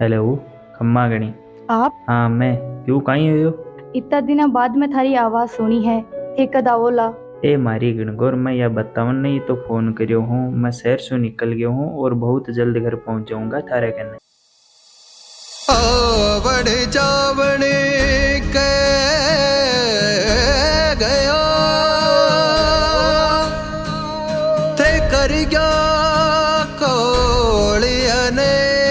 Hello खम्मा गणी। आप हाँ मैं। क्यों कहीं हो? इतना दिनों बाद में थारी आवाज सुनी है, थे कद आवोला। ए मारी गणगौर, मैं यह बतावन नहीं तो फोन करियो हूँ। मैं शहर से निकल गया हूँ और बहुत जल्द घर पहुँच जाऊंगा थारे कने। आवड़ जावणे के गयो थे कर गया कोलियने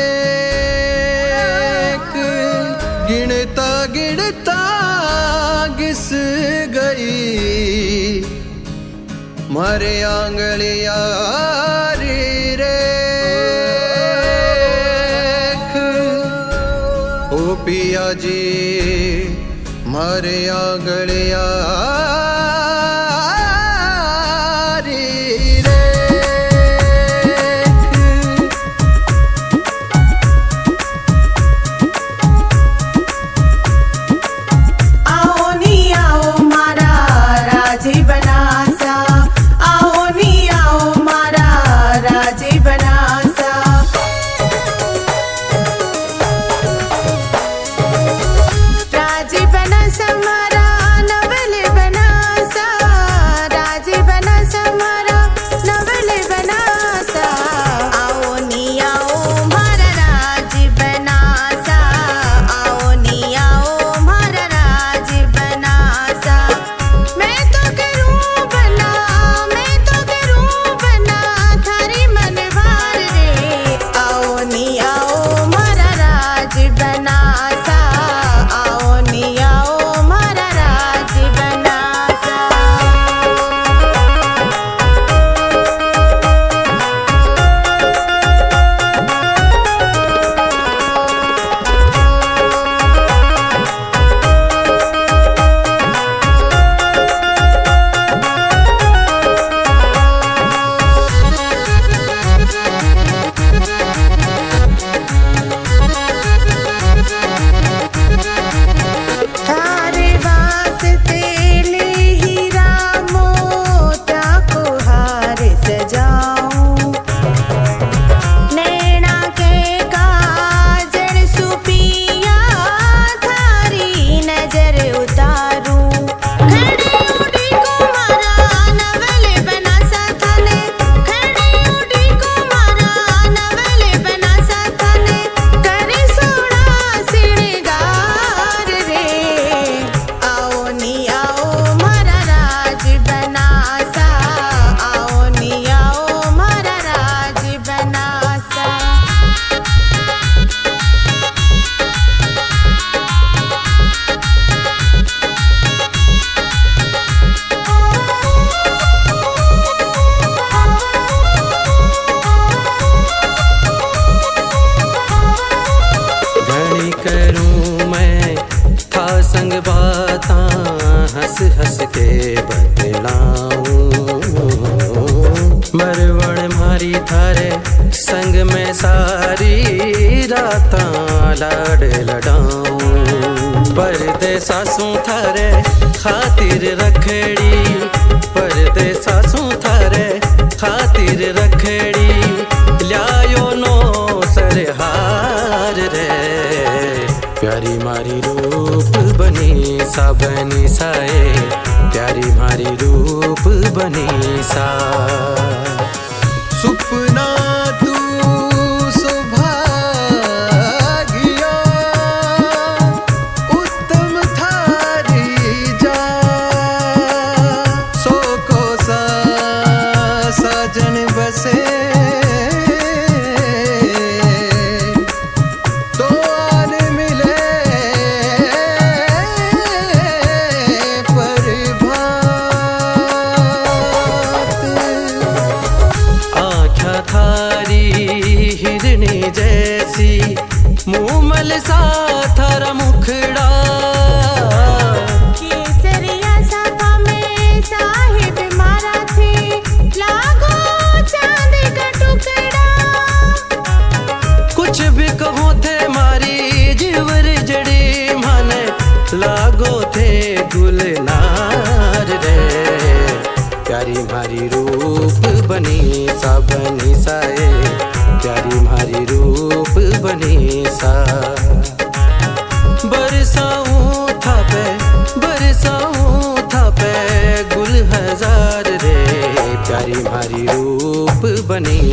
गिनता गिनता घिस गई मारे आंगलिया रे ओ पिया जी मारे आंगलिया संग बाता हंस हंस के बतलाऊं मरवण मारी थारे संग में सारी राता लाड लडाऊं परदेसा सासू थारे खातिर रखड़ी परदेसा सासू थारे खातिर रखड़ी ल्यायो नो सरहार रे प्यारी मारी रूप बनी सा बनी साए प्यारी मारी रूप बनी सा सुपना तू सुभागिया उत्तम थारी जा सो को सा सजन बसे जैसी मूमल सा थारा मुखड़ा केसरिया साफा में साहिब मारा थे लागो चांद का टुकड़ा कुछ भी कहो थे मारी जीवर जड़ी माने लागो थे गुलनार रे प्यारी मारी रूप बनी सा बनी साए प्यारी मारी रूप बनी सा। बरसाऊं था पे गुल हजार रे, प्यारी मारी रूप बनी